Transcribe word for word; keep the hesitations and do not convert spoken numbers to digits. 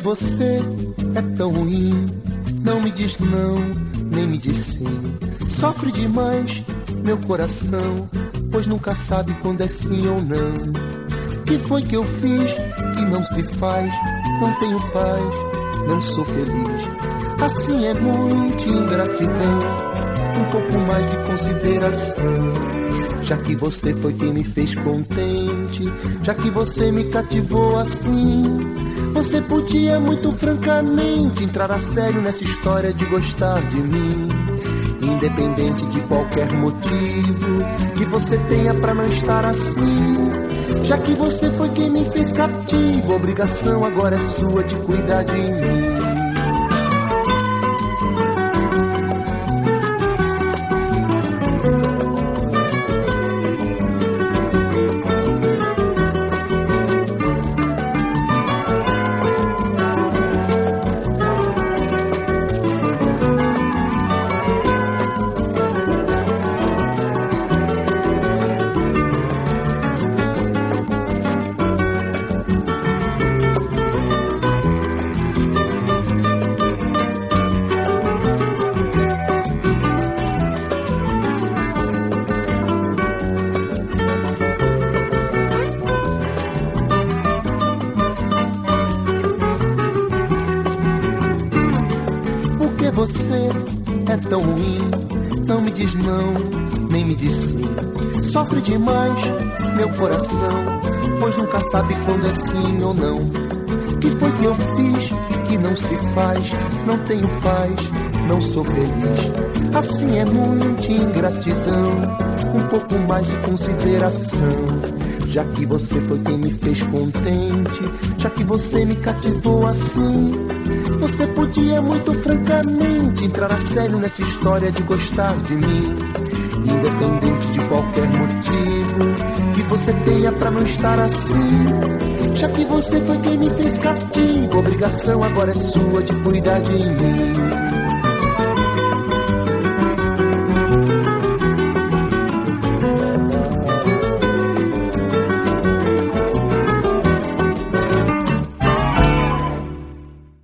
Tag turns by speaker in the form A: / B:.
A: você é tão ruim? Não me diz não, nem me diz sim. Sofre demais meu coração, pois nunca sabe quando é sim ou não. Que foi que eu fiz que não se faz? Não tenho paz, não sou feliz. Assim é muita ingratidão, um pouco mais de consideração. Já que você foi quem me fez contente, já que você me cativou assim, você podia muito francamente entrar a sério nessa história de gostar de mim. Independente de qualquer motivo que você tenha pra não estar assim, já que você foi quem me fez cativo, a obrigação agora é sua de cuidar de mim. Você é tão ruim, não me diz não, nem me diz sim. Sofre demais meu coração, pois nunca sabe quando é sim ou não. Que foi que eu fiz que não se faz? Não tenho paz, não sou feliz. Assim é muita ingratidão, um pouco mais de consideração. Já que você foi quem me fez contente, já que você me cativou assim, você podia muito francamente entrar a sério nessa história de gostar de mim. Independente de qualquer motivo que você tenha pra não estar assim, já que você foi quem me fez cativo, a obrigação agora é sua de cuidar de mim.